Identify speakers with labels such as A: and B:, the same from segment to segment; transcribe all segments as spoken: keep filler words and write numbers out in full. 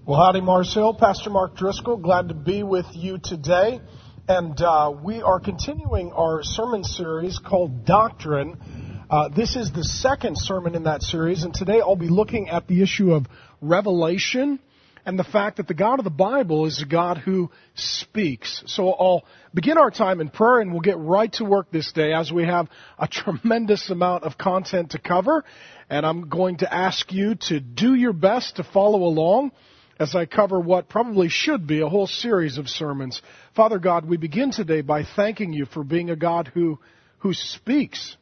A: Well, howdy, Mars Hill. Pastor Mark Driscoll. Glad to be with you today. And uh, we are continuing our sermon series called Doctrine. Uh, this is the second sermon in that series, and today I'll be looking at the issue of revelation and the fact that the God of the Bible is a God who speaks. So I'll begin our time in prayer, and we'll get right to work this day as we have a tremendous amount of content to cover. And I'm going to ask you to do your best to follow along as I cover what probably should be a whole series of sermons. Father God, we begin today by thanking you for being a God who, who speaks,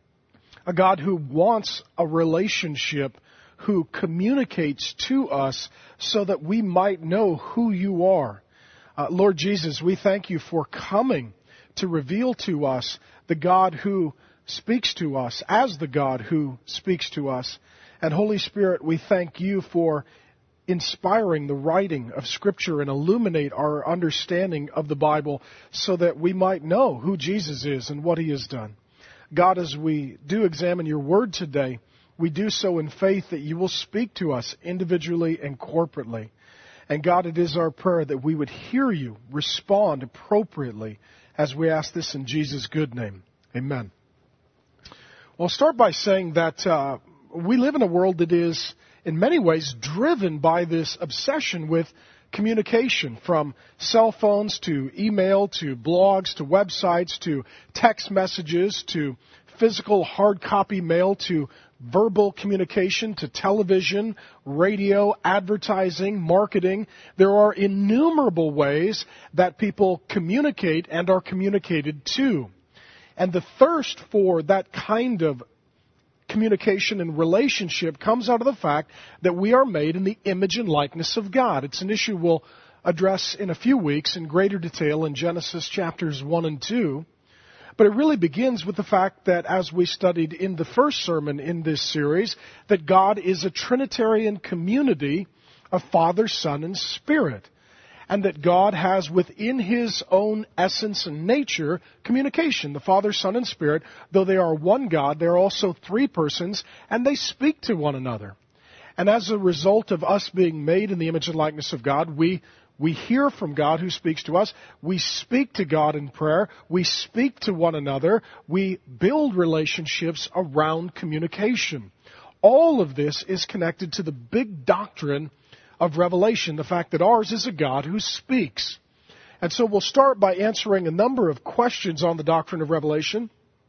A: a God who wants a relationship, who communicates to us so that we might know who you are. Uh, Lord Jesus, we thank you for coming to reveal to us the God who speaks to us as the God who speaks to us. And Holy Spirit, we thank you for inspiring the writing of Scripture and illuminate our understanding of the Bible so that we might know who Jesus is and what he has done. God, as we do examine your word today, we do so in faith that you will speak to us individually and corporately. And God, it is our prayer that we would hear you, respond appropriately as we ask this in Jesus' good name. Amen. Well, I'll start by saying that uh, we live in a world that is in many ways driven by this obsession with communication, from cell phones to email to blogs to websites to text messages to physical hard copy mail to verbal communication to television, radio, advertising, marketing. There are innumerable ways that people communicate and are communicated to. And the thirst for that kind of communication and relationship comes out of the fact that we are made in the image and likeness of God. It's an issue we'll address in a few weeks in greater detail in Genesis chapters one and two. But it really begins with the fact that, as we studied in the first sermon in this series, that God is a Trinitarian community of Father, Son, and Spirit. And that God has within his own essence and nature communication. The Father, Son, and Spirit, though they are one God, they are also three persons, and they speak to one another. And as a result of us being made in the image and likeness of God, we we hear from God who speaks to us. We speak to God in prayer. We speak to one another. We build relationships around communication. All of this is connected to the big doctrine of revelation, the fact that ours is a God who speaks. And so we'll start by answering a number of questions on the doctrine of revelation.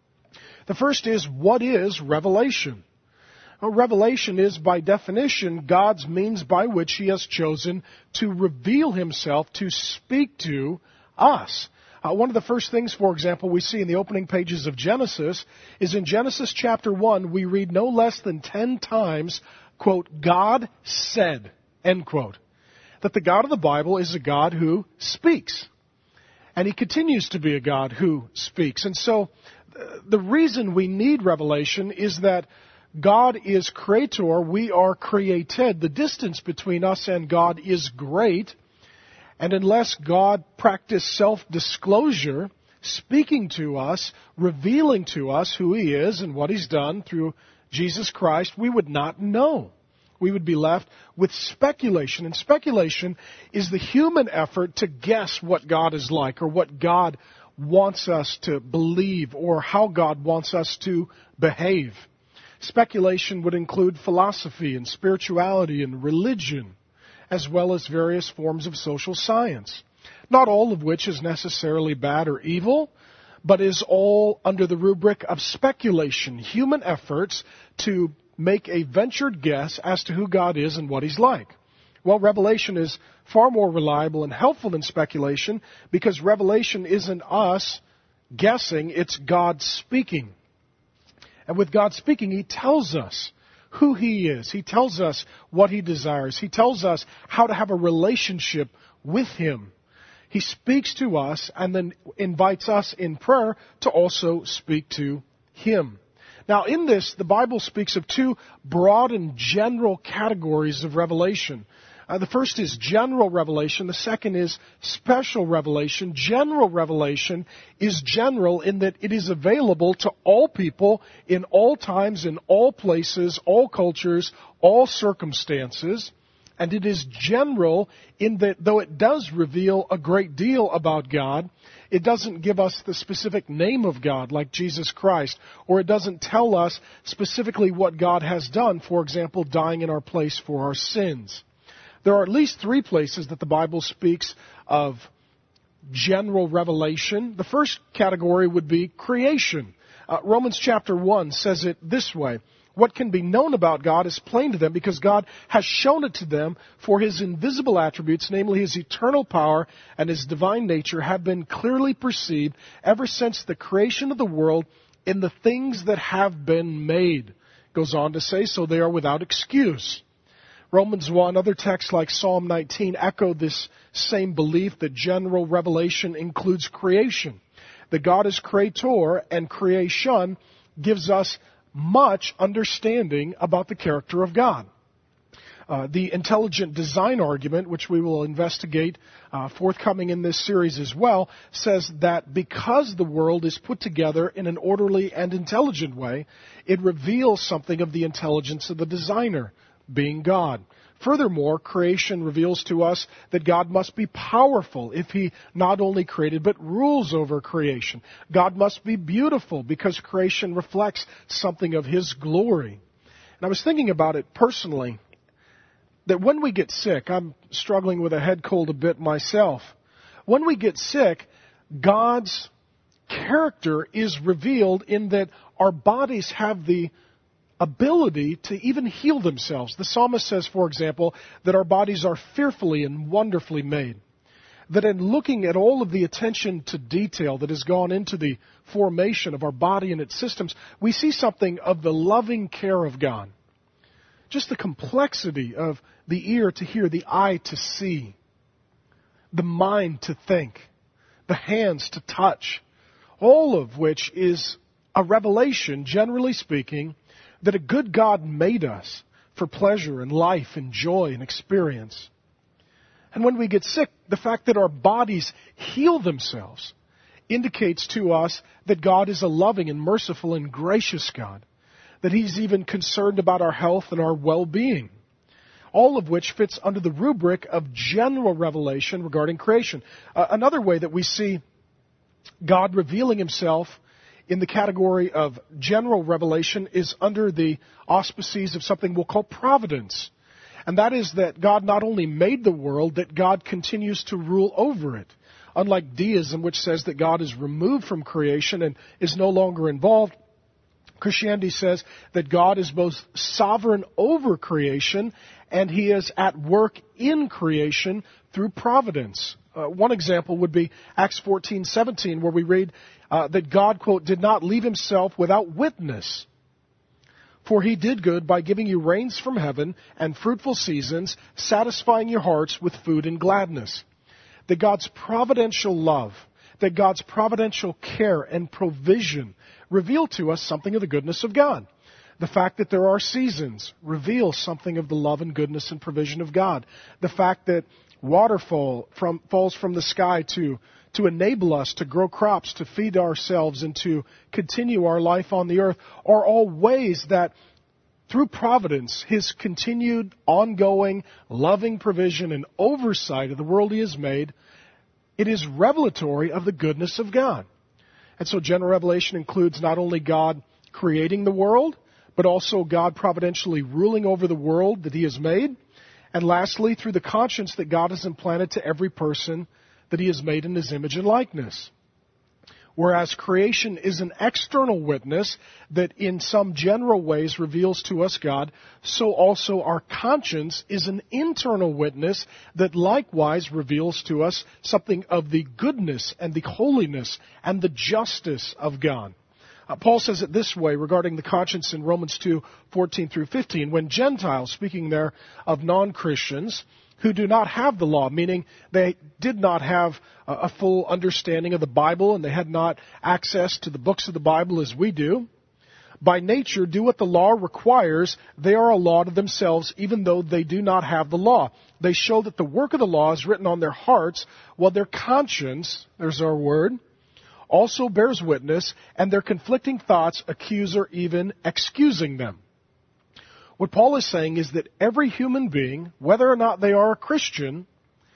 A: The first is, what is revelation? Well, revelation is, by definition, God's means by which he has chosen to reveal himself, to speak to us. Uh, one of the first things, for example, we see in the opening pages of Genesis is in Genesis chapter one, we read no less than ten times, quote, God said, end quote. That the God of the Bible is a God who speaks. And he continues to be a God who speaks. And so uh, the reason we need revelation is that God is creator, we are created. The distance between us and God is great. And unless God practiced self-disclosure, speaking to us, revealing to us who he is and what he's done through Jesus Christ, we would not know. We would be left with speculation. And speculation is the human effort to guess what God is like, or what God wants us to believe, or how God wants us to behave. Speculation would include philosophy and spirituality and religion, as well as various forms of social science. Not all of which is necessarily bad or evil, but is all under the rubric of speculation, human efforts to make a ventured guess as to who God is and what he's like. Well, revelation is far more reliable and helpful than speculation, because revelation isn't us guessing, it's God speaking. And with God speaking, he tells us who he is. He tells us what he desires. He tells us how to have a relationship with him. He speaks to us and then invites us in prayer to also speak to him. Now, in this, the Bible speaks of two broad and general categories of revelation. Uh, the first is general revelation. The second is special revelation. General revelation is general in that it is available to all people in all times, in all places, all cultures, all circumstances. And it is general in that though it does reveal a great deal about God, it doesn't give us the specific name of God like Jesus Christ, or it doesn't tell us specifically what God has done, for example, dying in our place for our sins. There are at least three places that the Bible speaks of general revelation. The first category would be creation. Uh, Romans chapter one says it this way: what can be known about God is plain to them because God has shown it to them, for his invisible attributes, namely his eternal power and his divine nature, have been clearly perceived ever since the creation of the world in the things that have been made. Goes on to say, so they are without excuse. Romans one, other texts like Psalm nineteen echo this same belief that general revelation includes creation. That God is creator and creation gives us much understanding about the character of God. Uh, the intelligent design argument, which we will investigate uh, forthcoming in this series as well, says that because the world is put together in an orderly and intelligent way, it reveals something of the intelligence of the designer, being God. Furthermore, creation reveals to us that God must be powerful if he not only created but rules over creation. God must be beautiful because creation reflects something of his glory. And I was thinking about it personally, that when we get sick, I'm struggling with a head cold a bit myself. When we get sick, God's character is revealed in that our bodies have the ability to even heal themselves. The psalmist says, for example, that our bodies are fearfully and wonderfully made. That in looking at all of the attention to detail that has gone into the formation of our body and its systems, we see something of the loving care of God. Just the complexity of the ear to hear, the eye to see, the mind to think, the hands to touch, all of which is a revelation, generally speaking, that a good God made us for pleasure and life and joy and experience. And when we get sick, the fact that our bodies heal themselves indicates to us that God is a loving and merciful and gracious God, that he's even concerned about our health and our well-being, all of which fits under the rubric of general revelation regarding creation. Uh, another way that we see God revealing himself in the category of general revelation is under the auspices of something we'll call providence. And that is that God not only made the world, that God continues to rule over it. Unlike deism, which says that God is removed from creation and is no longer involved, Christianity says that God is both sovereign over creation and he is at work in creation through providence. Uh, one example would be Acts fourteen seventeen, where we read uh, that God, quote, did not leave himself without witness. For he did good by giving you rains from heaven and fruitful seasons, satisfying your hearts with food and gladness. That God's providential love, that God's providential care and provision reveal to us something of the goodness of God. The fact that there are seasons reveals something of the love and goodness and provision of God. The fact that waterfall from, falls from the sky to, to enable us to grow crops, to feed ourselves, and to continue our life on the earth are all ways that through providence, his continued, ongoing, loving provision and oversight of the world he has made, it is revelatory of the goodness of God. And so general revelation includes not only God creating the world, but also God providentially ruling over the world that he has made. And lastly, through the conscience that God has implanted to every person that he has made in his image and likeness. Whereas creation is an external witness that in some general ways reveals to us God, so also our conscience is an internal witness that likewise reveals to us something of the goodness and the holiness and the justice of God. Uh, Paul says it this way regarding the conscience in Romans two fourteen through fifteen. When Gentiles, speaking there of non-Christians, who do not have the law, meaning they did not have a, a full understanding of the Bible and they had not access to the books of the Bible as we do, by nature do what the law requires, they are a law to themselves, even though they do not have the law. They show that the work of the law is written on their hearts, while their conscience, there's our word, also bears witness, and their conflicting thoughts accuse or even excusing them. What Paul is saying is that every human being, whether or not they are a Christian,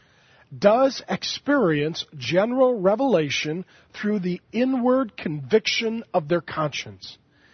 A: does experience general revelation through the inward conviction of their conscience.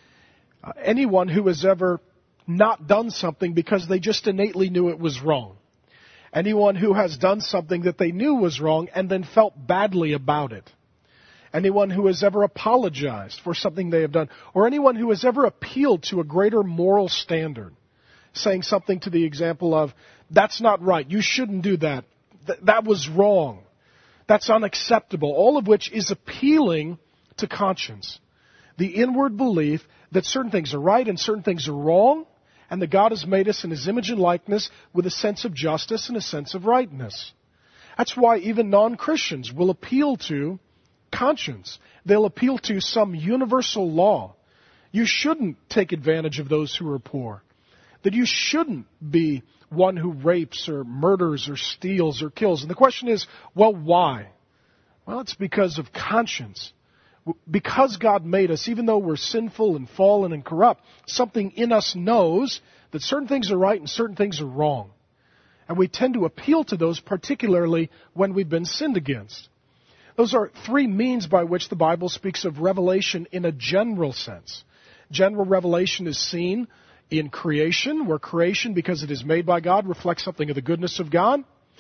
A: Uh, anyone who has ever not done something because they just innately knew it was wrong. Anyone who has done something that they knew was wrong and then felt badly about it. Anyone who has ever apologized for something they have done. Or anyone who has ever appealed to a greater moral standard. Saying something to the example of, that's not right, you shouldn't do that. Th- that was wrong. That's unacceptable. All of which is appealing to conscience. The inward belief that certain things are right and certain things are wrong. And that God has made us in His image and likeness with a sense of justice and a sense of rightness. That's why even non-Christians will appeal to conscience. They'll appeal to some universal law. You shouldn't take advantage of those who are poor. That you shouldn't be one who rapes or murders or steals or kills. And the question is, well, why? Well, it's because of conscience. Because God made us, even though we're sinful and fallen and corrupt, something in us knows that certain things are right and certain things are wrong. And we tend to appeal to those, particularly when we've been sinned against. Those are three means by which the Bible speaks of revelation in a general sense. General revelation is seen in creation, where creation, because it is made by God, reflects something of the goodness of God.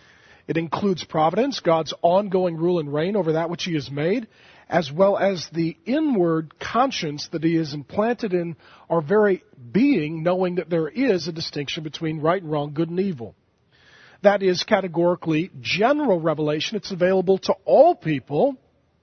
A: It includes providence, God's ongoing rule and reign over that which He has made, as well as the inward conscience that He has implanted in our very being, knowing that there is a distinction between right and wrong, good and evil. That is categorically general revelation. It's available to all people.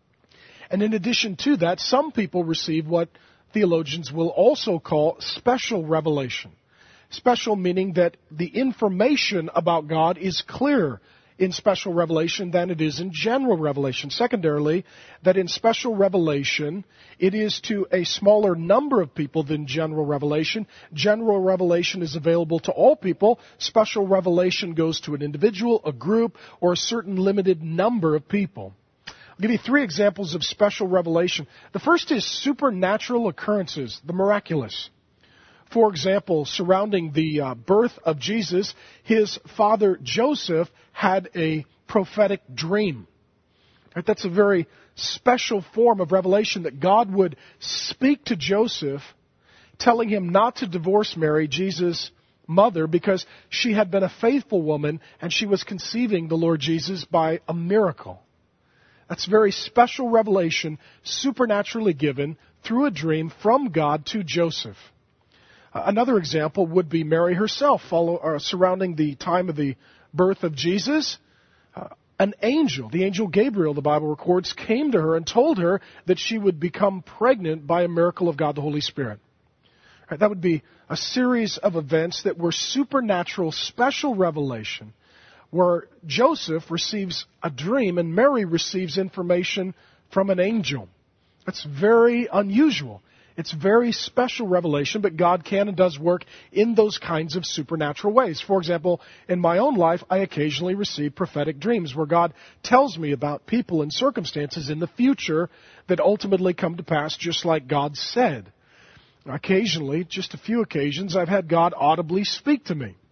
A: And in addition to that, some people receive what theologians will also call special revelation. Special meaning that the information about God is clearer in special revelation than it is in general revelation. Secondarily, that in special revelation, it is to a smaller number of people than general revelation. General revelation is available to all people. Special revelation goes to an individual, a group, or a certain limited number of people. I'll give you three examples of special revelation. The first is supernatural occurrences, the miraculous. For example, surrounding the uh, birth of Jesus, his father Joseph had a prophetic dream. Right? That's a very special form of revelation that God would speak to Joseph, telling him not to divorce Mary, Jesus' mother, because she had been a faithful woman and she was conceiving the Lord Jesus by a miracle. That's very special revelation, supernaturally given through a dream from God to Joseph. Another example would be Mary herself, follow, uh, surrounding the time of the birth of Jesus. Uh, an angel, the angel Gabriel, the Bible records, came to her and told her that she would become pregnant by a miracle of God the Holy Spirit. Right, that would be a series of events that were supernatural, special revelation, where Joseph receives a dream and Mary receives information from an angel. That's very unusual. It's very special revelation, but God can and does work in those kinds of supernatural ways. For example, in my own life, I occasionally receive prophetic dreams where God tells me about people and circumstances in the future that ultimately come to pass just like God said. Occasionally, just a few occasions, I've had God audibly speak to me.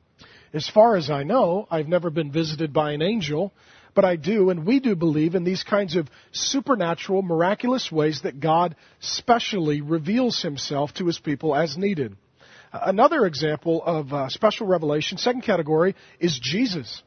A: As far as I know, I've never been visited by an angel, but I do, and we do believe in these kinds of supernatural, miraculous ways that God specially reveals Himself to His people as needed. Another example of uh, special revelation, second category, is Jesus.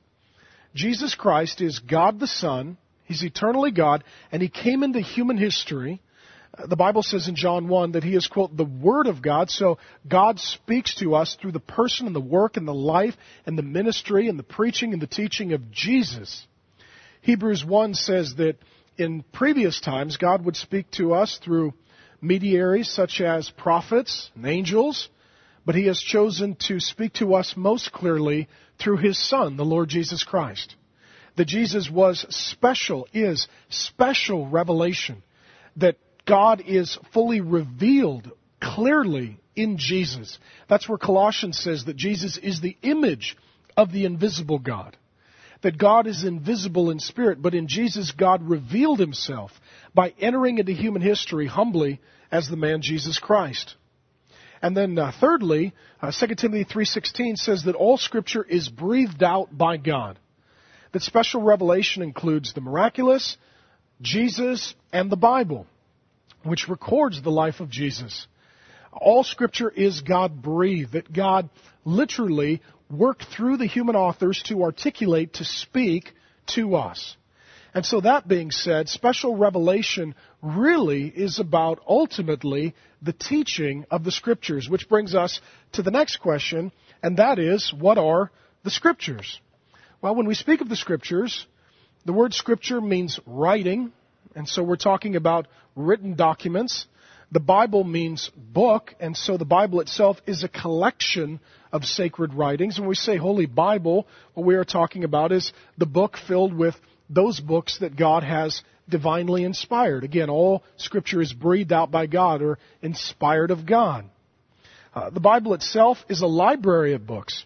A: Jesus Christ is God the Son. He's eternally God, and He came into human history. Uh, the Bible says in John one that He is, quote, the Word of God. So God speaks to us through the person and the work and the life and the ministry and the preaching and the teaching of Jesus. Hebrews one says that in previous times, God would speak to us through mediaries such as prophets and angels, but He has chosen to speak to us most clearly through His Son, the Lord Jesus Christ. That Jesus was special, is special revelation, that God is fully revealed clearly in Jesus. That's where Colossians says that Jesus is the image of the invisible God. That God is invisible in spirit, but in Jesus God revealed Himself by entering into human history humbly as the man Jesus Christ. And then uh, thirdly, uh, Second Timothy three sixteen says that all Scripture is breathed out by God. That special revelation includes the miraculous, Jesus, and the Bible, which records the life of Jesus. All Scripture is God-breathed, that God literally worked through the human authors to articulate, to speak to us. And so that being said, special revelation really is about ultimately the teaching of the Scriptures, which brings us to the next question, and that is, what are the Scriptures? Well, when we speak of the Scriptures, the word Scripture means writing, and so we're talking about written documents. The Bible means book, and so the Bible itself is a collection of sacred writings. When we say Holy Bible, what we are talking about is the book filled with those books that God has divinely inspired. Again, all Scripture is breathed out by God or inspired of God. Uh, the Bible itself is a library of books.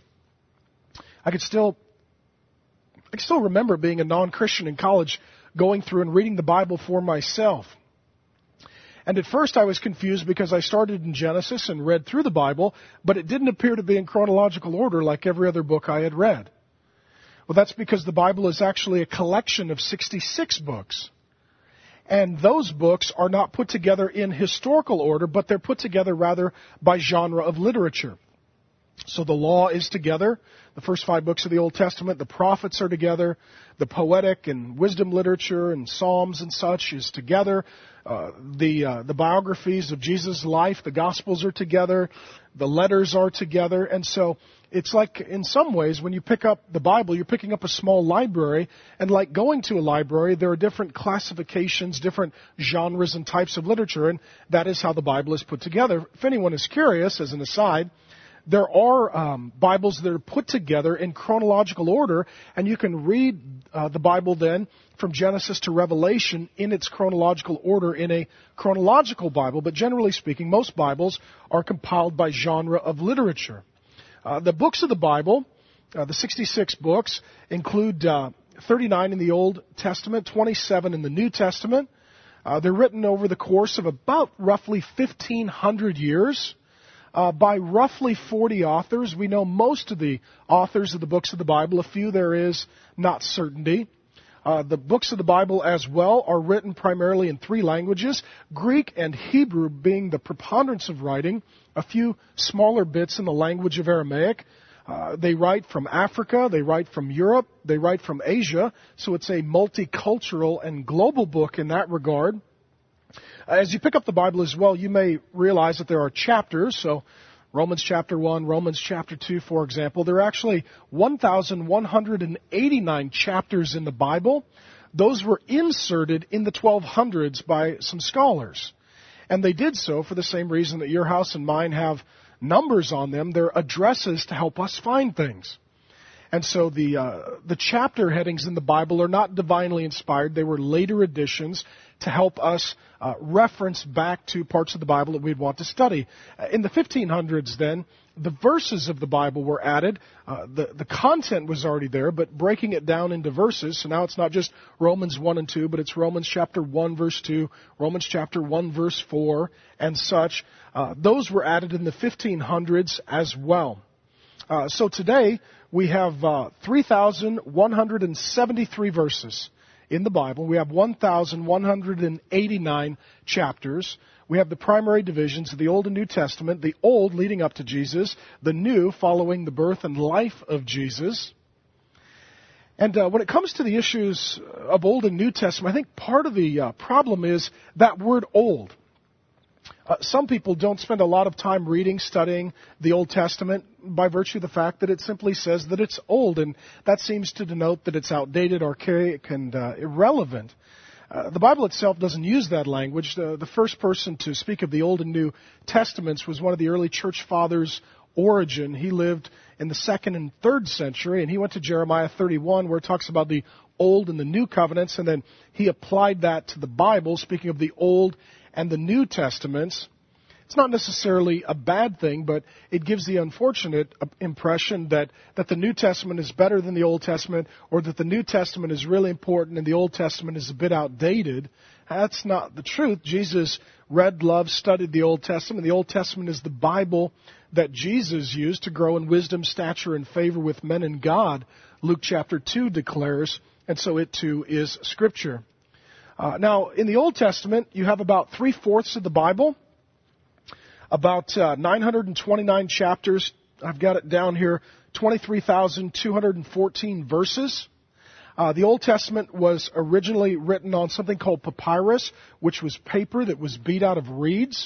A: I could still, I can still remember being a non-Christian in college, going through and reading the Bible for myself. And at first I was confused because I started in Genesis and read through the Bible, but it didn't appear to be in chronological order like every other book I had read. Well, that's because the Bible is actually a collection of sixty-six books. And those books are not put together in historical order, but they're put together rather by genre of literature. So the law is together, the first five books of the Old Testament, the prophets are together, the poetic and wisdom literature and Psalms and such is together, uh, the uh, the biographies of Jesus' life, the Gospels are together, the letters are together, and so it's like, in some ways, when you pick up the Bible, you're picking up a small library, and like going to a library, there are different classifications, different genres and types of literature, and that is how the Bible is put together. If anyone is curious, as an aside, there are um, Bibles that are put together in chronological order, and you can read uh, the Bible then from Genesis to Revelation in its chronological order in a chronological Bible. But generally speaking, most Bibles are compiled by genre of literature. Uh, the books of the Bible, uh, the sixty-six books, include uh, thirty-nine in the Old Testament, twenty-seven in the New Testament. Uh, they're written over the course of about roughly fifteen hundred years. Uh, by roughly forty authors. We know most of the authors of the books of the Bible. A few there is not certainty. Uh, the books of the Bible as well are written primarily in three languages, Greek and Hebrew being the preponderance of writing, a few smaller bits in the language of Aramaic. Uh, they write from Africa, they write from Europe, they write from Asia, so it's a multicultural and global book in that regard. As you pick up the Bible as well, you may realize that there are chapters. So Romans chapter one, Romans chapter two, for example. There are actually one thousand one hundred eighty-nine chapters in the Bible. Those were inserted in the twelve hundreds by some scholars. And they did so for the same reason that your house and mine have numbers on them. They're addresses to help us find things. And so the uh, the chapter headings in the Bible are not divinely inspired. They were later additions to help us uh, reference back to parts of the Bible that we'd want to study. Uh, in the fifteen hundreds, then, the verses of the Bible were added. Uh, the, the content was already there, but breaking it down into verses. So now it's not just Romans one and two, but it's Romans chapter one, verse two, Romans chapter one, verse four, and such. Uh, those were added in the fifteen hundreds as well. Uh, so today, we have uh, three thousand one hundred seventy-three verses in the Bible. We have one thousand one hundred eighty-nine chapters. We have the primary divisions of the Old and New Testament, the Old leading up to Jesus, the New following the birth and life of Jesus. And uh, when it comes to the issues of Old and New Testament, I think part of the uh, problem is that word old. Uh, some people don't spend a lot of time reading, studying the Old Testament by virtue of the fact that it simply says that it's old, and that seems to denote that it's outdated, archaic, and uh, irrelevant. Uh, the Bible itself doesn't use that language. The, the first person to speak of the Old and New Testaments was one of the early church fathers, Origen. He lived in the second and third century, and he went to Jeremiah thirty-one, where it talks about the Old and the New Covenants, and then he applied that to the Bible, speaking of the Old and the New Testaments. It's not necessarily a bad thing, but it gives the unfortunate impression that, that the New Testament is better than the Old Testament, or that the New Testament is really important and the Old Testament is a bit outdated. That's not the truth. Jesus read, loved, studied the Old Testament. The Old Testament is the Bible that Jesus used to grow in wisdom, stature, and favor with men and God, Luke chapter two declares, and so it too is Scripture. Uh, now, in the Old Testament, you have about three-fourths of the Bible, about uh, nine hundred twenty-nine chapters. I've got it down here, twenty-three thousand two hundred fourteen verses. Uh, the Old Testament was originally written on something called papyrus, which was paper that was beat out of reeds.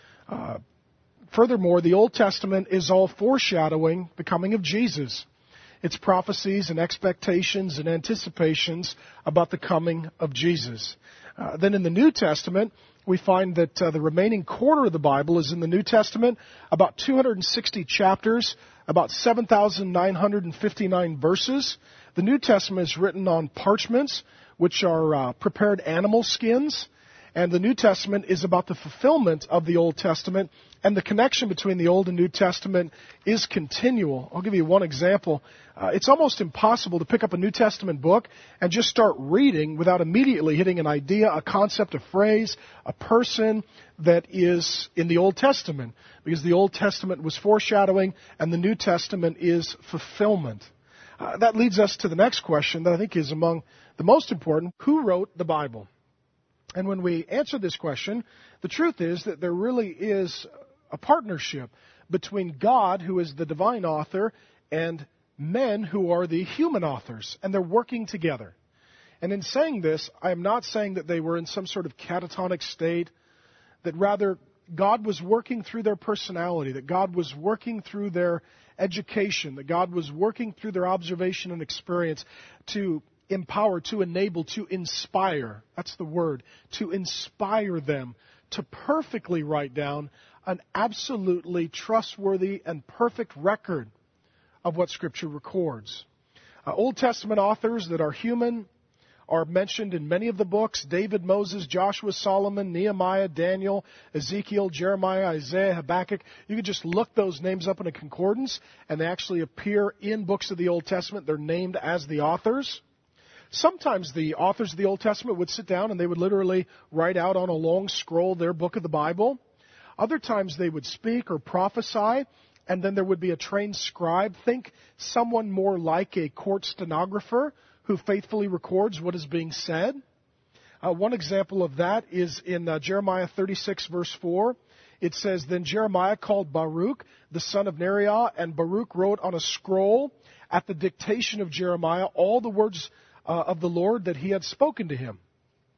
A: Uh, furthermore, the Old Testament is all foreshadowing the coming of Jesus. It's prophecies and expectations and anticipations about the coming of Jesus. Uh, then in the New Testament, we find that uh, the remaining quarter of the Bible is in the New Testament, about two hundred sixty chapters, about seven thousand nine hundred fifty-nine verses. The New Testament is written on parchments, which are uh, prepared animal skins. And the New Testament is about the fulfillment of the Old Testament. And the connection between the Old and New Testament is continual. I'll give you one example. Uh, it's almost impossible to pick up a New Testament book and just start reading without immediately hitting an idea, a concept, a phrase, a person that is in the Old Testament. Because the Old Testament was foreshadowing and the New Testament is fulfillment. Uh, that leads us to the next question that I think is among the most important. Who wrote the Bible? And when we answer this question, the truth is that there really is a partnership between God, who is the divine author, and men who are the human authors, and they're working together. And in saying this, I am not saying that they were in some sort of catatonic state, that rather God was working through their personality, that God was working through their education, that God was working through their observation and experience to empower, to enable, to inspire. That's the word. To inspire them to perfectly write down an absolutely trustworthy and perfect record of what Scripture records. Uh, Old Testament authors that are human are mentioned in many of the books: David, Moses, Joshua, Solomon, Nehemiah, Daniel, Ezekiel, Jeremiah, Isaiah, Habakkuk. You could just look those names up in a concordance, and they actually appear in books of the Old Testament. They're named as the authors. Sometimes the authors of the Old Testament would sit down and they would literally write out on a long scroll their book of the Bible. Other times they would speak or prophesy, and then there would be a trained scribe. Think someone more like a court stenographer who faithfully records what is being said. Uh, one example of that is in uh, Jeremiah thirty-six, verse four. It says, "Then Jeremiah called Baruch, the son of Neriah, and Baruch wrote on a scroll at the dictation of Jeremiah all the words uh, of the Lord that he had spoken to him."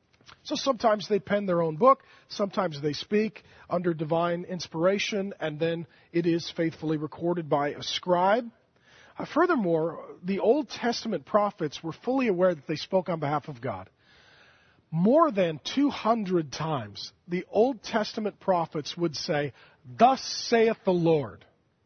A: So sometimes they pen their own book, sometimes they speak under divine inspiration, and then it is faithfully recorded by a scribe. Uh, furthermore, the Old Testament prophets were fully aware that they spoke on behalf of God. More than two hundred times, the Old Testament prophets would say, "Thus saith the Lord."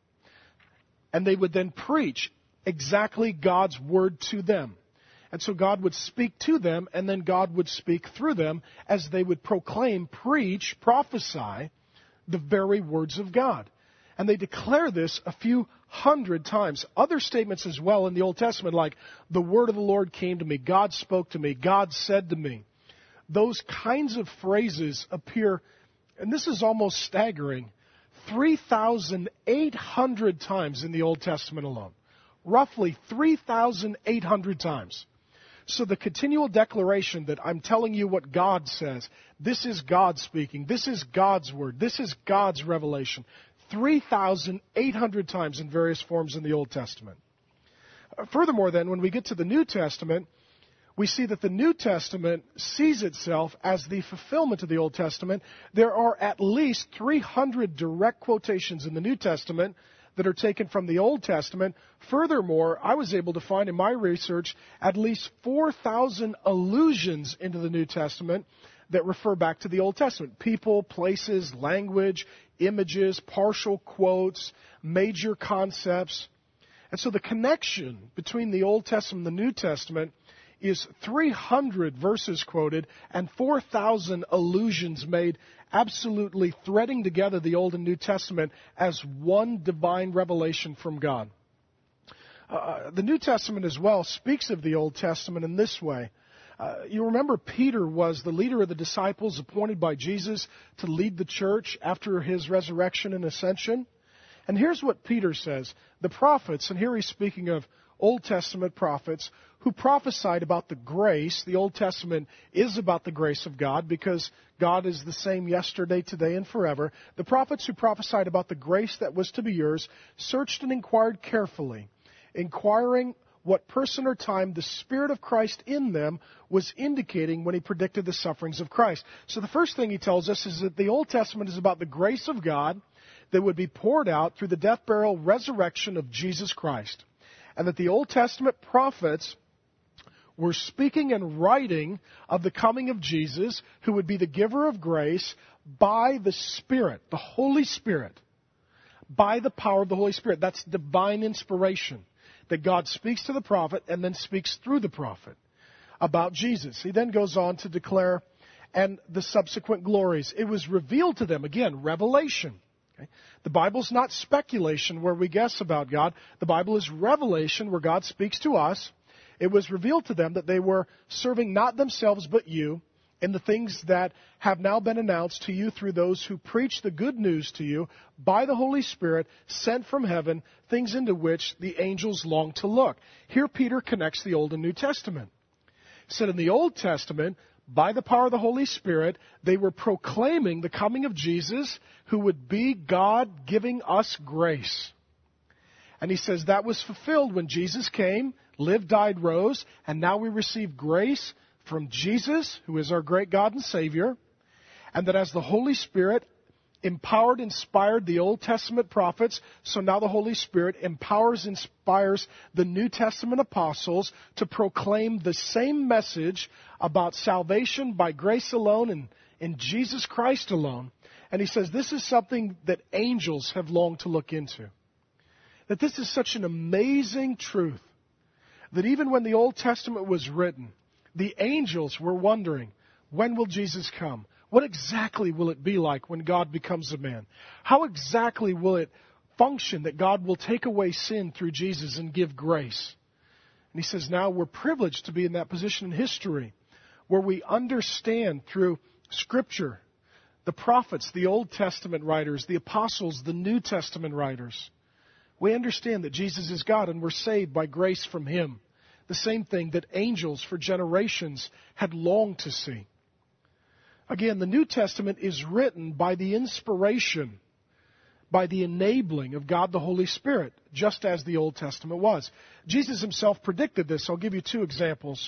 A: And they would then preach exactly God's word to them. And so God would speak to them, and then God would speak through them as they would proclaim, preach, prophesy the very words of God. And they declare this a few hundred times. Other statements as well in the Old Testament, like, "The word of the Lord came to me, God spoke to me, God said to me." Those kinds of phrases appear, and this is almost staggering, three thousand eight hundred times in the Old Testament alone. Roughly three thousand eight hundred times. So the continual declaration that I'm telling you what God says, this is God speaking, this is God's word, this is God's revelation, three thousand eight hundred times in various forms in the Old Testament. Uh, furthermore, then, when we get to the New Testament, we see that the New Testament sees itself as the fulfillment of the Old Testament. There are at least three hundred direct quotations in the New Testament that are taken from the Old Testament. Furthermore, I was able to find in my research at least four thousand allusions into the New Testament that refer back to the Old Testament. People, places, language, images, partial quotes, major concepts. And so the connection between the Old Testament and the New Testament is three hundred verses quoted and four thousand allusions made, absolutely threading together the Old and New Testament as one divine revelation from God. Uh, the New Testament as well speaks of the Old Testament in this way. Uh, you remember Peter was the leader of the disciples appointed by Jesus to lead the church after his resurrection and ascension. And here's what Peter says. The prophets, and here he's speaking of Old Testament prophets, who prophesied about the grace. The Old Testament is about the grace of God because God is the same yesterday, today, and forever. The prophets who prophesied about the grace that was to be yours searched and inquired carefully, inquiring what person or time the Spirit of Christ in them was indicating when he predicted the sufferings of Christ. So the first thing he tells us is that the Old Testament is about the grace of God that would be poured out through the death, burial, resurrection of Jesus Christ. And that the Old Testament prophets were speaking and writing of the coming of Jesus, who would be the giver of grace by the Spirit, the Holy Spirit, by the power of the Holy Spirit. That's divine inspiration, that God speaks to the prophet and then speaks through the prophet about Jesus. He then goes on to declare, and the subsequent glories. It was revealed to them, again, revelation. Okay? The Bible's not speculation where we guess about God. The Bible is revelation where God speaks to us. It was revealed to them that they were serving not themselves but you in the things that have now been announced to you through those who preach the good news to you by the Holy Spirit sent from heaven, things into which the angels long to look. Here Peter connects the Old and New Testament. He said in the Old Testament, by the power of the Holy Spirit, they were proclaiming the coming of Jesus, who would be God giving us grace. And he says that was fulfilled when Jesus came, lived, died, rose, and now we receive grace from Jesus, who is our great God and Savior. And that as the Holy Spirit empowered, inspired the Old Testament prophets, so now the Holy Spirit empowers, inspires the New Testament apostles to proclaim the same message about salvation by grace alone and in Jesus Christ alone. And he says this is something that angels have longed to look into. That this is such an amazing truth that even when the Old Testament was written, the angels were wondering, when will Jesus come? What exactly will it be like when God becomes a man? How exactly will it function that God will take away sin through Jesus and give grace? And he says now we're privileged to be in that position in history where we understand through Scripture, the prophets, the Old Testament writers, the apostles, the New Testament writers. We understand that Jesus is God and we're saved by grace from Him. The same thing that angels for generations had longed to see. Again, the New Testament is written by the inspiration, by the enabling of God the Holy Spirit, just as the Old Testament was. Jesus Himself predicted this. I'll give you two examples.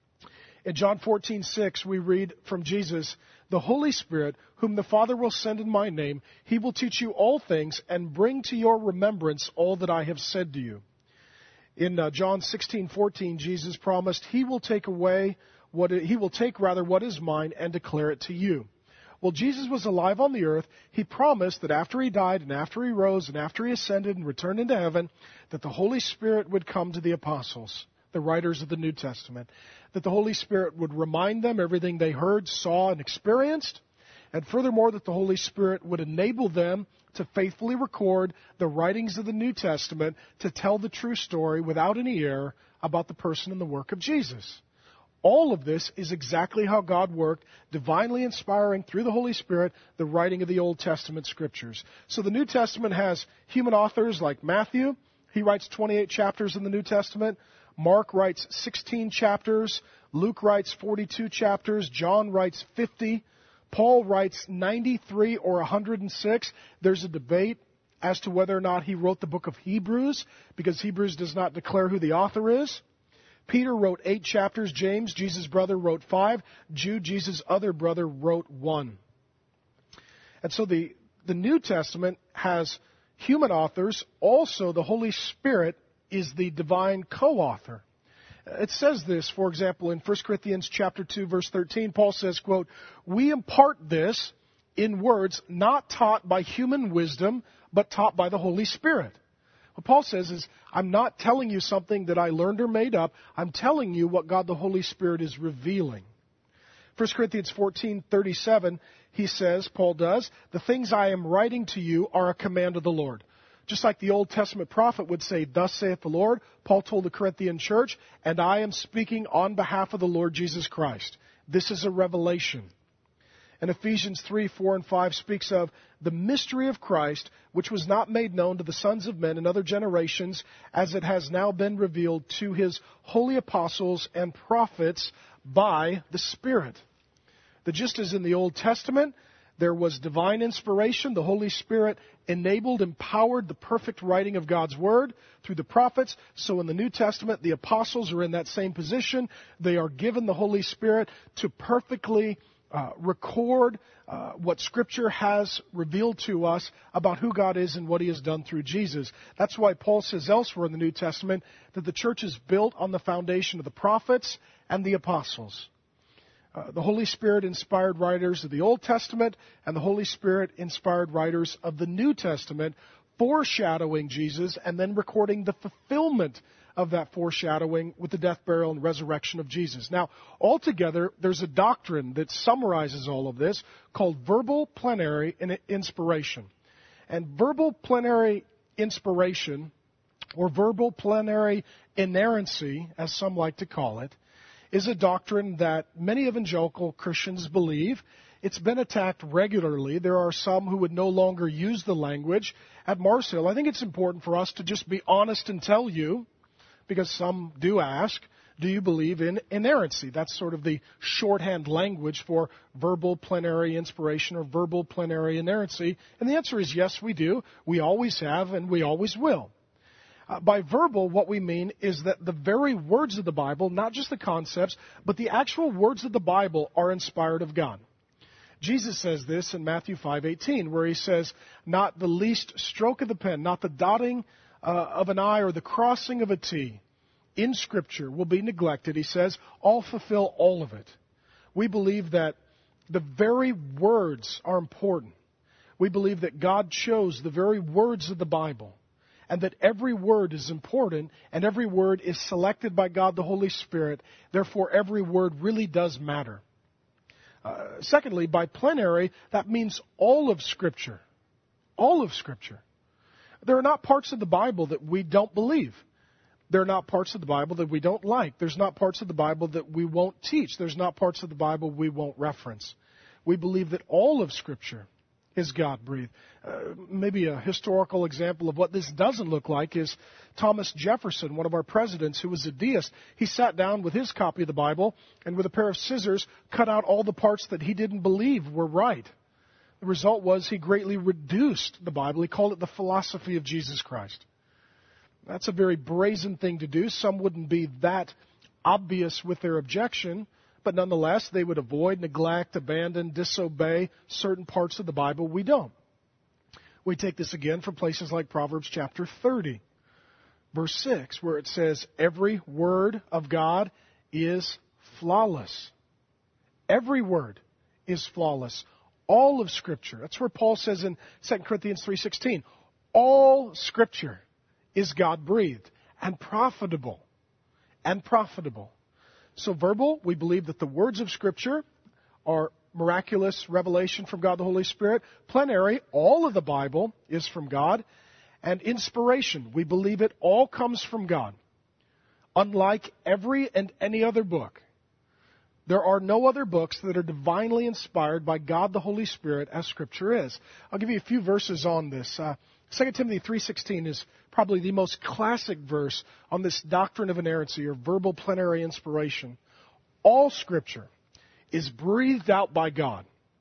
A: In John fourteen six, we read from Jesus, "The Holy Spirit, whom the Father will send in my name, He will teach you all things and bring to your remembrance all that I have said to you." In uh, John sixteen fourteen, Jesus promised, He will take away what it, He will take rather what is mine and declare it to you. Well, Jesus was alive on the earth. He promised that after He died and after He rose and after He ascended and returned into heaven, that the Holy Spirit would come to the apostles, the writers of the New Testament, that the Holy Spirit would remind them everything they heard, saw, and experienced, and furthermore that the Holy Spirit would enable them to faithfully record the writings of the New Testament to tell the true story without any error about the person and the work of Jesus. All of this is exactly how God worked, divinely inspiring through the Holy Spirit the writing of the Old Testament Scriptures. So the New Testament has human authors like Matthew. He writes twenty-eight chapters in the New Testament. Mark writes sixteen chapters. Luke writes forty-two chapters. John writes fifty. Paul writes ninety-three or one hundred six. There's a debate as to whether or not he wrote the book of Hebrews, because Hebrews does not declare who the author is. Peter wrote eight chapters. James, Jesus' brother, wrote five. Jude, Jesus' other brother, wrote one. And so the, the New Testament has human authors. Also, the Holy Spirit is the divine co-author. It says this, for example, in First Corinthians chapter two, verse thirteen, Paul says, quote, "We impart this in words not taught by human wisdom, but taught by the Holy Spirit." What Paul says is, I'm not telling you something that I learned or made up. I'm telling you what God the Holy Spirit is revealing. First Corinthians fourteen thirty-seven, he says, Paul does, "The things I am writing to you are a command of the Lord." Just like the Old Testament prophet would say, "Thus saith the Lord," Paul told the Corinthian church, "and I am speaking on behalf of the Lord Jesus Christ." This is a revelation. And Ephesians three, four, and five speaks of the mystery of Christ, which was not made known to the sons of men in other generations, as it has now been revealed to his holy apostles and prophets by the Spirit. The gist is, in the Old Testament, there was divine inspiration. The Holy Spirit enabled, empowered the perfect writing of God's Word through the prophets. So in the New Testament, the apostles are in that same position. They are given the Holy Spirit to perfectly uh, record uh, what Scripture has revealed to us about who God is and what He has done through Jesus. That's why Paul says elsewhere in the New Testament that the church is built on the foundation of the prophets and the apostles. Uh, the Holy Spirit inspired writers of the Old Testament and the Holy Spirit inspired writers of the New Testament, foreshadowing Jesus and then recording the fulfillment of that foreshadowing with the death, burial, and resurrection of Jesus. Now, altogether, there's a doctrine that summarizes all of this called verbal plenary inspiration. And verbal plenary inspiration, or verbal plenary inerrancy, as some like to call it, is a doctrine that many evangelical Christians believe. It's been attacked regularly. There are some who would no longer use the language. At Mars Hill, I think it's important for us to just be honest and tell you, because some do ask, do you believe in inerrancy? That's sort of the shorthand language for verbal plenary inspiration or verbal plenary inerrancy. And the answer is yes, we do. We always have, and we always will. Uh, by verbal, what we mean is that the very words of the Bible, not just the concepts, but the actual words of the Bible are inspired of God. Jesus says this in Matthew five eighteen, where he says, "Not the least stroke of the pen, not the dotting uh, of an I or the crossing of a T in Scripture will be neglected." He says, "I'll fulfill all of it." We believe that the very words are important. We believe that God chose the very words of the Bible, and that every word is important, and every word is selected by God the Holy Spirit. Therefore, every word really does matter. Uh, secondly, by plenary, that means all of Scripture. All of Scripture. There are not parts of the Bible that we don't believe. There are not parts of the Bible that we don't like. There's not parts of the Bible that we won't teach. There's not parts of the Bible we won't reference. We believe that all of Scripture is God-breathed. Uh, maybe a historical example of what this doesn't look like is Thomas Jefferson, one of our presidents who was a deist. He sat down with his copy of the Bible and with a pair of scissors cut out all the parts that he didn't believe were right. The result was he greatly reduced the Bible. He called it the philosophy of Jesus Christ. That's a very brazen thing to do. Some wouldn't be that obvious with their objection, but nonetheless, they would avoid, neglect, abandon, disobey certain parts of the Bible. We don't. We take this again from places like Proverbs chapter thirty, verse six, where it says, "Every word of God is flawless." Every word is flawless. All of Scripture. That's where Paul says in Second Corinthians three sixteen, all Scripture is God-breathed and profitable. And profitable. So verbal, we believe that the words of Scripture are miraculous revelation from God the Holy Spirit. Plenary, all of the Bible is from God. And inspiration, we believe it all comes from God. Unlike every and any other book, there are no other books that are divinely inspired by God the Holy Spirit as Scripture is. I'll give you a few verses on this. Uh, Second Timothy three sixteen is probably the most classic verse on this doctrine of inerrancy or verbal plenary inspiration. All Scripture is breathed out by God.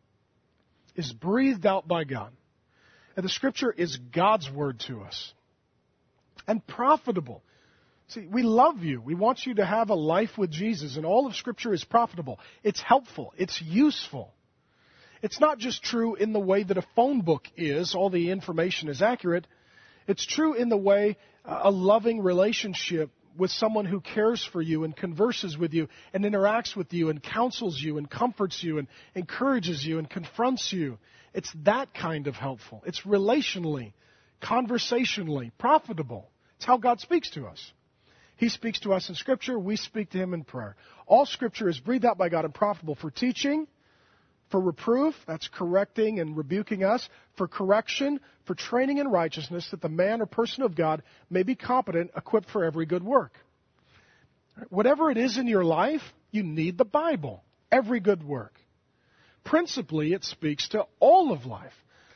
A: Is breathed out by God. And the Scripture is God's word to us. And profitable. See, we love you. We want you to have a life with Jesus, and all of Scripture is profitable. It's helpful. It's useful. It's not just true in the way that a phone book is, all the information is accurate. It's true in the way a loving relationship with someone who cares for you and converses with you and interacts with you and counsels you and comforts you and encourages you and confronts you. It's that kind of helpful. It's relationally, conversationally profitable. It's how God speaks to us. He speaks to us in Scripture. We speak to Him in prayer. All Scripture is breathed out by God and profitable for teaching, For reproof, that's correcting and rebuking us. For correction, for training in righteousness, that the man or person of God may be competent, equipped for every good work. Whatever it is in your life, you need the Bible. Every good work. Principally, it speaks to all of life.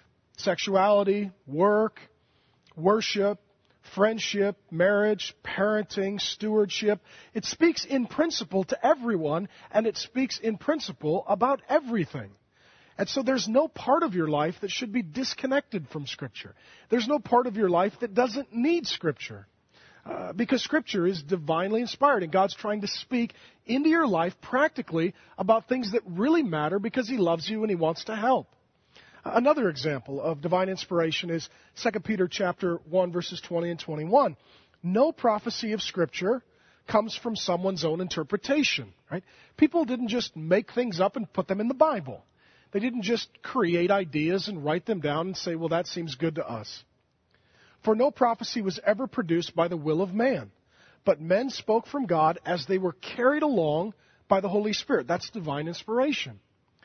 A: Sexuality, work, worship, friendship, marriage, parenting, stewardship. It speaks in principle to everyone, and it speaks in principle about everything. And so there's no part of your life that should be disconnected from Scripture. There's no part of your life that doesn't need Scripture. Uh, because Scripture is divinely inspired, and God's trying to speak into your life practically about things that really matter because He loves you and He wants to help. Another example of divine inspiration is Second Peter chapter one, verses twenty and twenty-one. No prophecy of Scripture comes from someone's own interpretation, right? People didn't just make things up and put them in the Bible. They didn't just create ideas and write them down and say, well, that seems good to us. For no prophecy was ever produced by the will of man, but men spoke from God as they were carried along by the Holy Spirit. That's divine inspiration.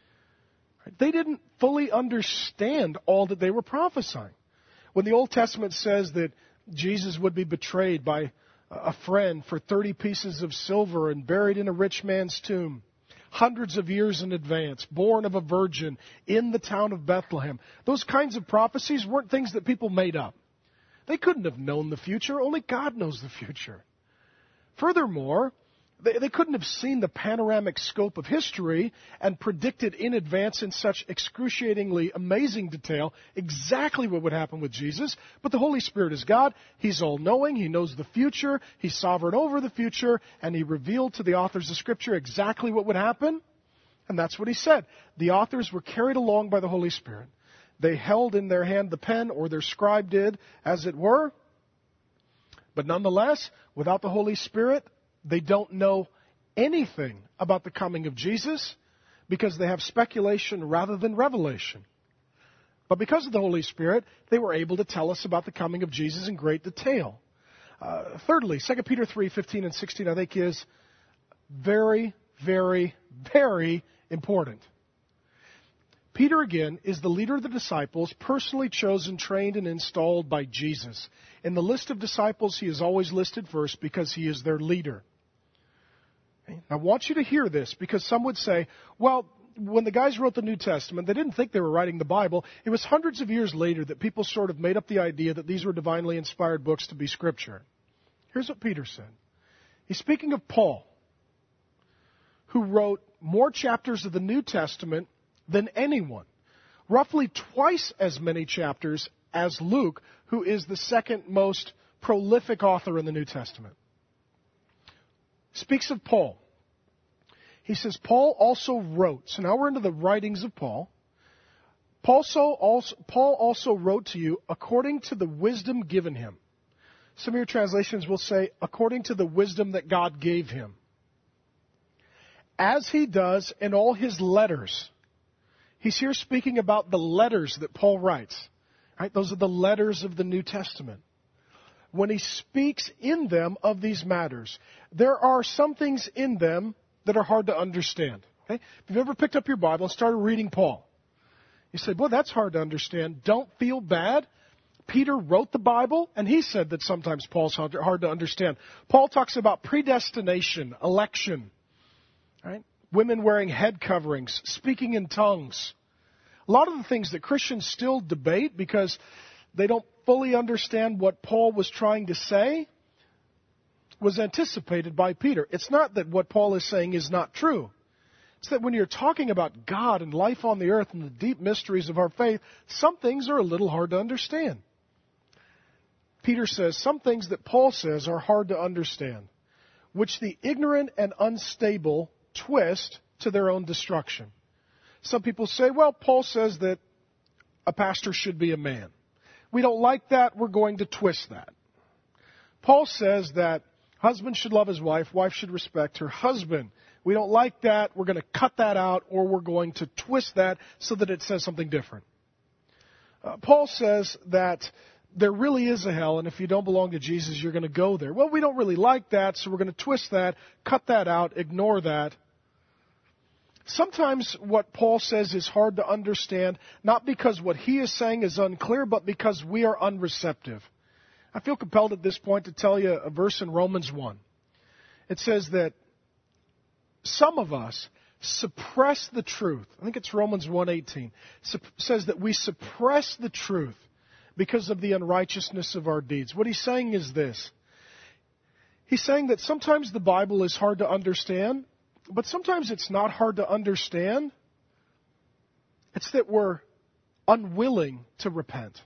A: They didn't fully understand all that they were prophesying. When the Old Testament says that Jesus would be betrayed by a friend for thirty pieces of silver and buried in a rich man's tomb, hundreds of years in advance, born of a virgin in the town of Bethlehem, those kinds of prophecies weren't things that people made up. They couldn't have known the future. Only God knows the future. Furthermore, They, they couldn't have seen the panoramic scope of history and predicted in advance in such excruciatingly amazing detail exactly what would happen with Jesus. But the Holy Spirit is God. He's all-knowing. He knows the future. He's sovereign over the future. And He revealed to the authors of Scripture exactly what would happen. And that's what He said. The authors were carried along by the Holy Spirit. They held in their hand the pen, or their scribe did, as it were. But nonetheless, without the Holy Spirit, they don't know anything about the coming of Jesus because they have speculation rather than revelation. But because of the Holy Spirit, they were able to tell us about the coming of Jesus in great detail. Uh, thirdly, Second Peter three, fifteen and sixteen, I think is very, very, very important. Peter, again, is the leader of the disciples, personally chosen, trained, and installed by Jesus. In the list of disciples, he is always listed first because he is their leader. I want you to hear this because some would say, well, when the guys wrote the New Testament, they didn't think they were writing the Bible. It was hundreds of years later that people sort of made up the idea that these were divinely inspired books to be Scripture. Here's what Peter said. He's speaking of Paul, who wrote more chapters of the New Testament than anyone. Roughly twice as many chapters as Luke, who is the second most prolific author in the New Testament. Speaks of Paul. He says, Paul also wrote. So now we're into the writings of Paul. Paul also, Paul also wrote to you according to the wisdom given him. Some of your translations will say, according to the wisdom that God gave him. As he does in all his letters. He's here speaking about the letters that Paul writes. Right? Those are the letters of the New Testament. When he speaks in them of these matters, there are some things in them that are hard to understand. Okay? If you've ever picked up your Bible and started reading Paul, you say, well, that's hard to understand. Don't feel bad. Peter wrote the Bible, and he said that sometimes Paul's hard to understand. Paul talks about predestination, election, right? Women wearing head coverings, speaking in tongues. A lot of the things that Christians still debate because they don't fully understand what Paul was trying to say was anticipated by Peter. It's not that what Paul is saying is not true. It's that when you're talking about God and life on the earth and the deep mysteries of our faith, some things are a little hard to understand. Peter says some things that Paul says are hard to understand, which the ignorant and unstable twist to their own destruction. Some people say, well, Paul says that a pastor should be a man. We don't like that. We're going to twist that. Paul says that husband should love his wife. Wife should respect her husband. We don't like that. We're going to cut that out, or we're going to twist that so that it says something different. Uh, Paul says that there really is a hell, and if you don't belong to Jesus, you're going to go there. Well, we don't really like that, so we're going to twist that, cut that out, ignore that. Sometimes what Paul says is hard to understand, not because what he is saying is unclear, but because we are unreceptive. I feel compelled at this point to tell you a verse in Romans one. It says that some of us suppress the truth. I think it's Romans one eighteen. It says that we suppress the truth because of the unrighteousness of our deeds. What he's saying is this. He's saying that sometimes the Bible is hard to understand, but sometimes it's not hard to understand. It's that we're unwilling to repent.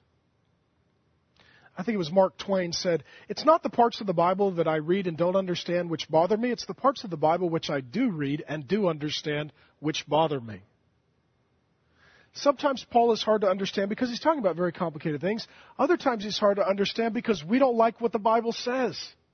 A: I think it was Mark Twain said, it's not the parts of the Bible that I read and don't understand which bother me. It's the parts of the Bible which I do read and do understand which bother me. Sometimes Paul is hard to understand because he's talking about very complicated things. Other times he's hard to understand because we don't like what the Bible says.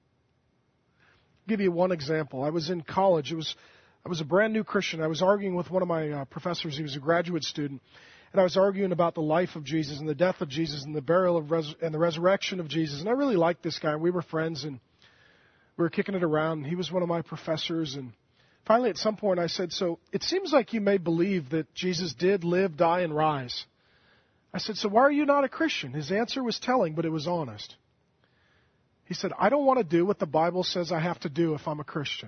A: I'll give you one example. I was in college. It was I was a brand new Christian. I was arguing with one of my uh, professors. He was a graduate student. And I was arguing about the life of Jesus and the death of Jesus and the burial of res- and the resurrection of Jesus. And I really liked this guy. We were friends and we were kicking it around. And he was one of my professors. And finally, at some point, I said, so it seems like you may believe that Jesus did live, die, and rise. I said, so why are you not a Christian? His answer was telling, but it was honest. He said, I don't want to do what the Bible says I have to do if I'm a Christian.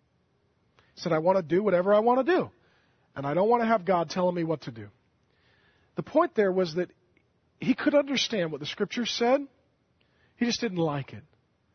A: He said, I want to do whatever I want to do. And I don't want to have God telling me what to do. The point there was that he could understand what the Scriptures said. He just didn't like it.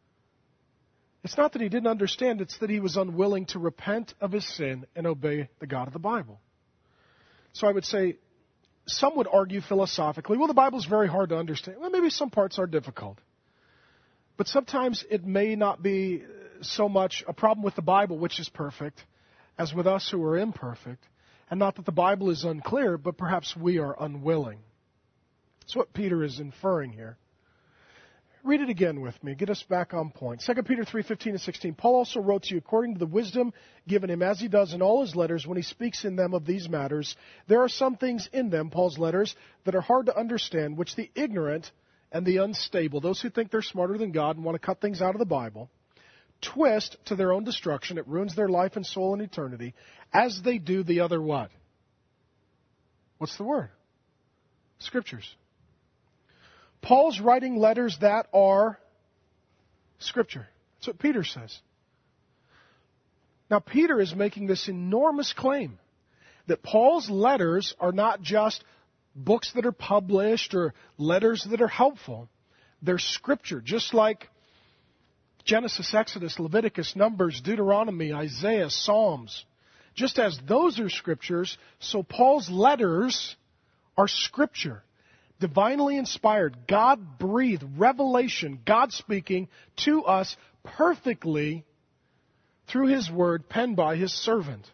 A: It's not that he didn't understand, it's that he was unwilling to repent of his sin and obey the God of the Bible. So I would say, some would argue philosophically, well, the Bible is very hard to understand. Well, maybe some parts are difficult. But sometimes it may not be so much a problem with the Bible, which is perfect, as with us who are imperfect. And not that the Bible is unclear, but perhaps we are unwilling. That's what Peter is inferring here. Read it again with me. Get us back on point. Second Peter three fifteen and sixteen. Paul also wrote to you according to the wisdom given him, as he does in all his letters when he speaks in them of these matters. There are some things in them, Paul's letters, that are hard to understand, which the ignorant and the unstable, those who think they're smarter than God and want to cut things out of the Bible, twist to their own destruction. It ruins their life and soul and eternity, as they do the other what? What's the word? Scriptures. Paul's writing letters that are Scripture. That's what Peter says. Now, Peter is making this enormous claim that Paul's letters are not just books that are published or letters that are helpful. They're Scripture, just like Genesis, Exodus, Leviticus, Numbers, Deuteronomy, Isaiah, Psalms. Just as those are Scriptures, so Paul's letters are Scripture. Divinely inspired, God-breathed revelation, God speaking to us perfectly through His Word, penned by His servant.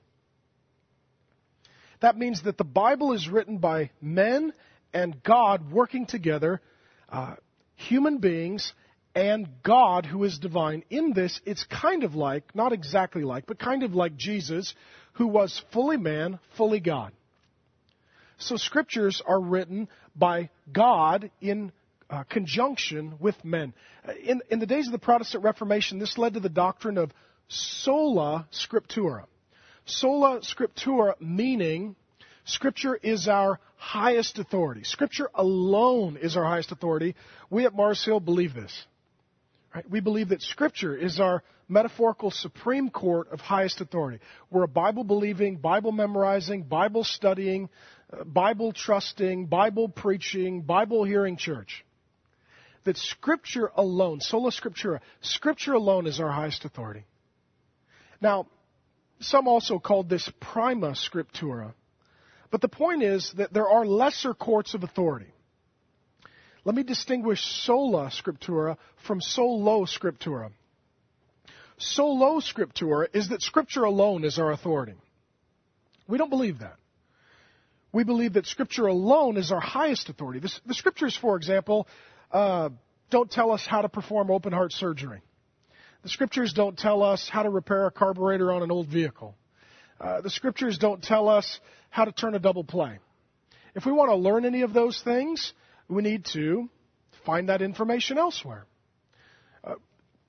A: That means that the Bible is written by men and God working together, uh, human beings, and God who is divine. In this, it's kind of like, not exactly like, but kind of like Jesus, who was fully man, fully God. So Scriptures are written by God in uh, conjunction with men. In, in the days of the Protestant Reformation, this led to the doctrine of sola scriptura. Sola scriptura meaning Scripture is our highest authority. Scripture alone is our highest authority. We at Mars Hill believe this. Right? We believe that Scripture is our metaphorical Supreme Court of highest authority. We're a Bible-believing, Bible-memorizing, Bible-studying, uh, Bible-trusting, Bible-preaching, Bible-hearing church. That Scripture alone, sola scriptura, Scripture alone is our highest authority. Now, some also called this prima scriptura. But the point is that there are lesser courts of authority. Let me distinguish sola scriptura from solo scriptura. Solo scriptura is that Scripture alone is our authority. We don't believe that. We believe that Scripture alone is our highest authority. The, the Scriptures, for example, uh, don't tell us how to perform open heart surgery. The Scriptures don't tell us how to repair a carburetor on an old vehicle. Uh, the Scriptures don't tell us how to turn a double play. If we want to learn any of those things, we need to find that information elsewhere. Uh,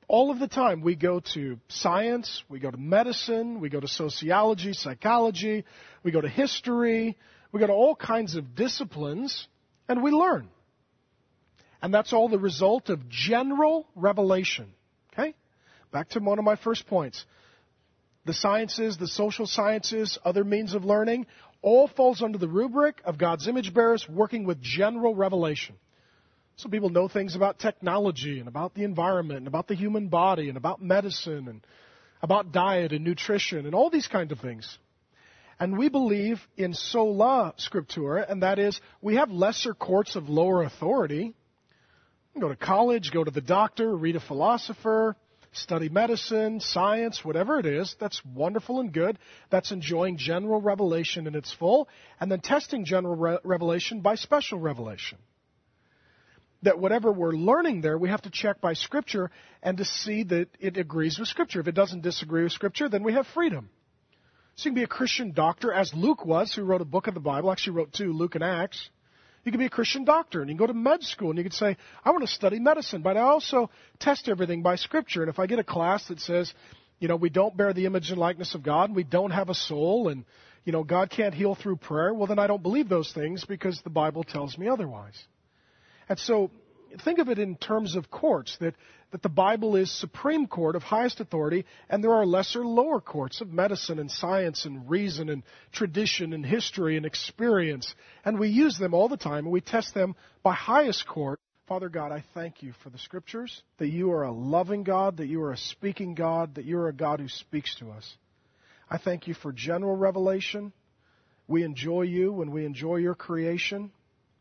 A: All of the time we go to science, we go to medicine, we go to sociology, psychology, we go to history, we go to all kinds of disciplines, and we learn. And that's all the result of general revelation. Okay? Back to one of my first points. The sciences, the social sciences, other means of learning, all falls under the rubric of God's image bearers working with general revelation. So people know things about technology and about the environment and about the human body and about medicine and about diet and nutrition and all these kinds of things. And we believe in sola scriptura, and that is we have lesser courts of lower authority. You can go to college, go to the doctor, read a philosopher, study medicine, science, whatever it is. That's wonderful and good. That's enjoying general revelation in its full, and then testing general re- revelation by special revelation. That whatever we're learning there, we have to check by Scripture and to see that it agrees with Scripture. If it doesn't disagree with Scripture, then we have freedom. So you can be a Christian doctor, as Luke was, who wrote a book of the Bible, actually wrote two, Luke and Acts. You can be a Christian doctor, and you can go to med school, and you can say, I want to study medicine, but I also test everything by Scripture. And if I get a class that says, you know, we don't bear the image and likeness of God, and we don't have a soul, and, you know, God can't heal through prayer, well, then I don't believe those things because the Bible tells me otherwise. And so think of it in terms of courts, that, that the Bible is supreme court of highest authority, and there are lesser lower courts of medicine and science and reason and tradition and history and experience. And we use them all the time, and we test them by highest court. Father God, I thank you for the Scriptures, that you are a loving God, that you are a speaking God, that you are a God who speaks to us. I thank you for general revelation. We enjoy you and we enjoy your creation.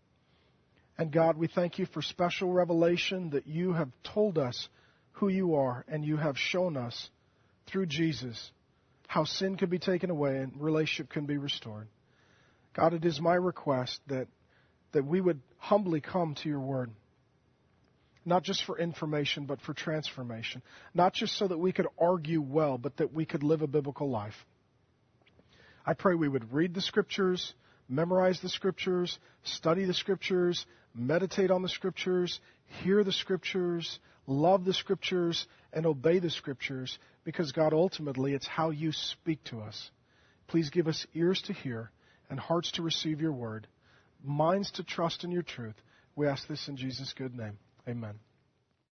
A: And God, we thank you for special revelation that you have told us who you are, and you have shown us through Jesus how sin can be taken away and relationship can be restored. God, it is my request that, that we would humbly come to your word, not just for information, but for transformation. Not just so that we could argue well, but that we could live a biblical life. I pray we would read the Scriptures, memorize the Scriptures, study the Scriptures, meditate on the Scriptures, hear the Scriptures, love the Scriptures, and obey the Scriptures, because, God, ultimately, it's how you speak to us. Please give us ears to hear and hearts to receive your word, minds to trust in your truth. We ask this in Jesus' good name. Amen.